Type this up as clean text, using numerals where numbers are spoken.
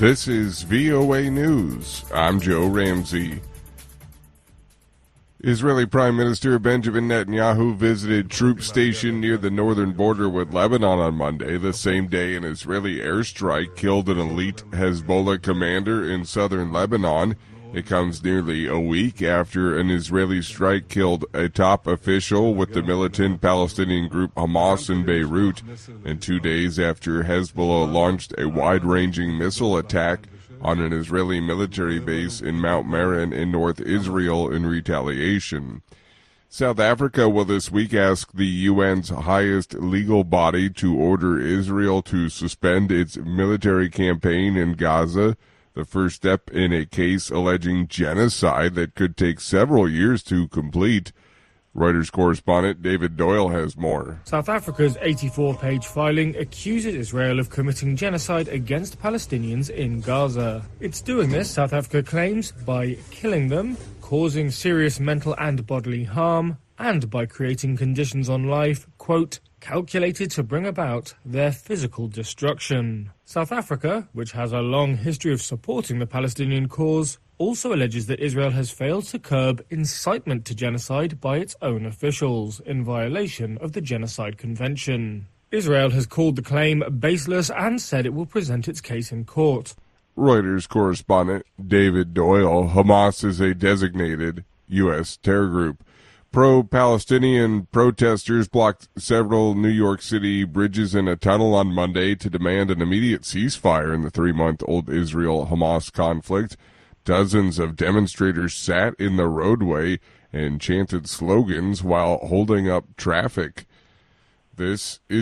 This is VOA News. I'm Joe Ramsey. Israeli Prime Minister Benjamin Netanyahu visited troops stationed near the northern border with Lebanon on Monday, the same day an Israeli airstrike killed an elite Hezbollah commander in southern Lebanon. It comes nearly a week after an Israeli strike killed a top official with the militant Palestinian group Hamas in Beirut, and 2 days after Hezbollah launched a wide-ranging missile attack on an Israeli military base in Mount Meron in North Israel in retaliation. South Africa will this week ask the UN's highest legal body to order Israel to suspend its military campaign in Gaza, the first step in a case alleging genocide that could take several years to complete. Reuters correspondent David Doyle has more. South Africa's 84-page filing accuses Israel of committing genocide against Palestinians in Gaza. It's doing this, South Africa claims, by killing them, causing serious mental and bodily harm, and by creating conditions on life, quote, calculated to bring about their physical destruction. South Africa, which has a long history of supporting the Palestinian cause, also alleges that Israel has failed to curb incitement to genocide by its own officials in violation of the Genocide Convention. Israel has called the claim baseless and said it will present its case in court. Reuters correspondent David Doyle. Hamas is a designated U.S. terror group. Pro-Palestinian protesters blocked several New York City bridges and a tunnel on Monday to demand an immediate ceasefire in the 3-month-old Israel-Hamas conflict. Dozens of demonstrators sat in the roadway and chanted slogans while holding up traffic. This is